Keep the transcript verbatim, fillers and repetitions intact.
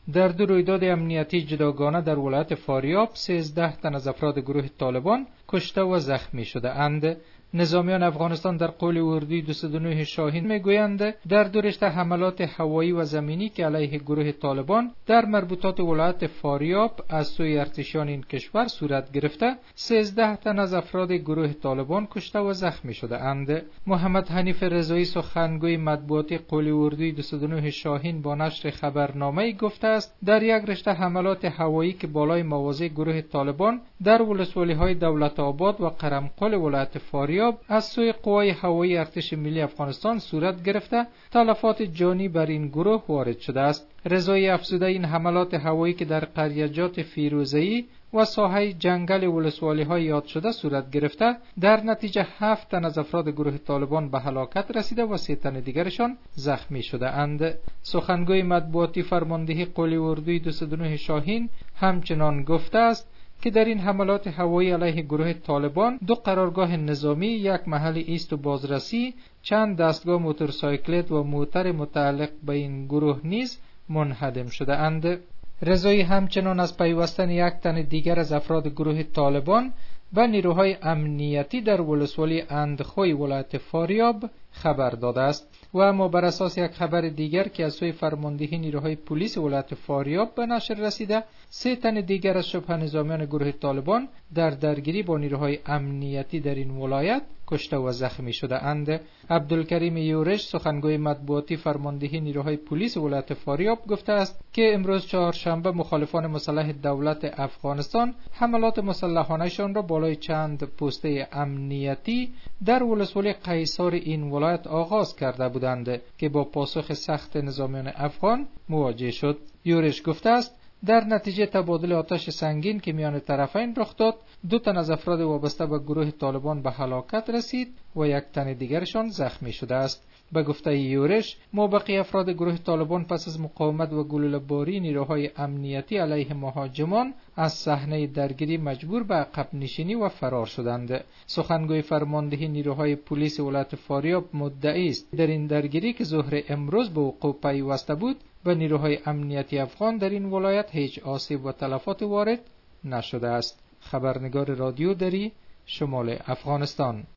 در دو رویداد امنیتی جداگانه در ولایت فاریاب سیزده تن از افراد گروه طالبان کشته و زخمی شده اند. نظامیان افغانستان در قول اردوی دویست و نه شاهین میگویند در دو رشته حملات هوایی و زمینی که علیه گروه طالبان در مربوطات ولایت فاریاب از سوی ارتشیان این کشور صورت گرفته سیزده تن از افراد گروه طالبان کشته و زخمی شده اند. محمد حنیف رضایی سخنگوی مطبوعاتی قول اردوی دویست و نه شاهین با نشر خبرنامه گفته است در یک رشته حملات هوایی که بالای مواضع گروه طالبان در ولسوالی‌های دولت آباد و قرمقل ولایت فاریاب از سوی قوای هوایی ارتش ملی افغانستان صورت گرفته تلفات جانی بر این گروه وارد شده است. رضایی افزوده این حملات هوایی که در قریجات فیروزه‌ای و ساحه جنگل ولسوالی‌های یاد شده صورت گرفته در نتیجه هفت تن از افراد گروه طالبان به هلاکت رسیده و سه تن دیگرشان زخمی شده اند. سخنگوی مطبوعاتی فرماندهی قول اردوی دویست و نه شاهین همچنان گفته است که در این حملات هوایی علیه گروه طالبان دو قرارگاه نظامی، یک محل ایست و بازرسی، چند دستگاه موتورسایکلت و موتر متعلق به این گروه نیز منهدم شده اند. رضایی همچنان از پیوستن یک تن دیگر از افراد گروه طالبان به نیروهای امنیتی در ولسوالی اندخوی ولایت فاریاب خبر داده است. و اما بر اساس یک خبر دیگر که از سوی فرماندهی نیروهای پلیس ولایت فاریاب به نشر رسیده سه تن دیگر از شبه نظامیان گروه طالبان در درگیری با نیروهای امنیتی در این ولایت کشته و زخمی شده اند. عبدالکریم یورش سخنگوی مطبوعاتی فرماندهی نیروهای پلیس ولایت فاریاب گفته است که امروز چهارشنبه مخالفان مسلح دولت افغانستان حملات مسلحانه‌شان را بالای چند پوسته امنیتی در ولسوالی قیصار این ولایت آغاز کرده بودند که با پاسخ سخت نظامیان افغان مواجه شد. یورش گفته است در نتیجه تبادل آتش سنگین که میان طرفین رخ داد دو تن از افراد وابسته به گروه طالبان به هلاکت رسید و یک تن دیگرشان زخمی شده است. به گفته یورش مابقی افراد گروه طالبان پس از مقاومت و گلوله‌باری نیروهای امنیتی علیه مهاجمان از صحنه درگیری مجبور به عقب نشینی و فرار شدند. سخنگوی فرماندهی نیروهای پلیس ولایت فاریاب مدعی است در این درگیری که ظهر امروز به وقوع پیوسته بود به نیروهای امنیتی افغان در این ولایت هیچ آسیب و تلفات وارد نشده است. خبرنگار رادیو دری شمال افغانستان.